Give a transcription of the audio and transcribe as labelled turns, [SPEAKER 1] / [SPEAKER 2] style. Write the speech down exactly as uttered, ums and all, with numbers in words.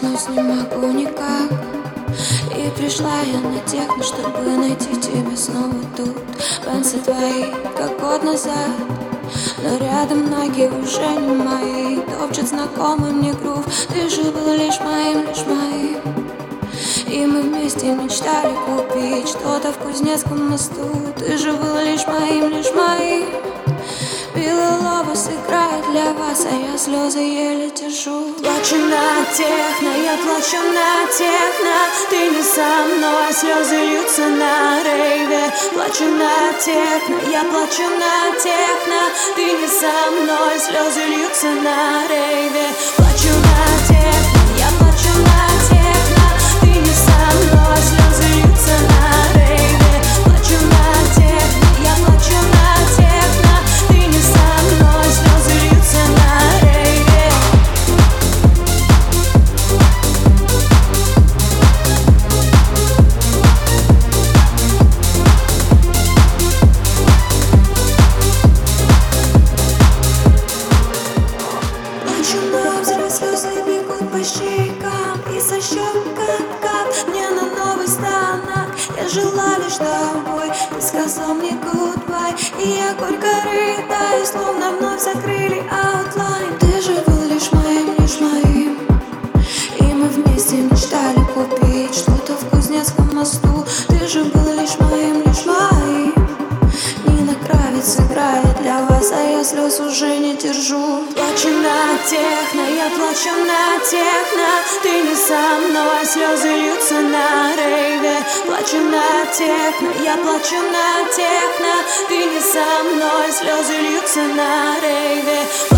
[SPEAKER 1] проснусь, не могу никак. И пришла я на техно, чтобы найти тебя снова тут. Пенсы твои, как год назад, но рядом ноги уже не мои. Топчет знакомый мне грув. Ты же был лишь моим, лишь моим. И мы вместе мечтали купить что-то в Кузнецком мосту. Ты же был лишь моим, лишь моим. Белый лобос играет для вас, а я слезы еле держу. Плачу на техно, я плачу на техно. Ты не со мной, слезы льются на рейве. Плачу на техно, я плачу на техно. Ты не со мной, слезы льются на рейве. Плачу на техно, я плачу на техно. Ты не со мной, слезы льются на рейве. Плачу на техно, я плачу на техно. Ты не со мной, слезы льются на рейве. Плачу на взрыв, слезы бегут по щекам и со щек кап-кап мне на новый станок. Я жила лишь тобой, ты сказал мне goodbye, и я горько рыдаю, словно вновь закрыли аутлайн. Ты же был лишь моим, лишь моим. И мы вместе мечтали купить что-то в Кузнецком мосту. Ты же был лишь моим, лишь моим. Нина Кравец играет для вас, а я слез уже не держу. Плачу на техно, я плачу на техно. Ты не со мной, слезы льются на рейве. Плачу на техно, я плачу на техно. Ты не со мной, слезы льются на рейве.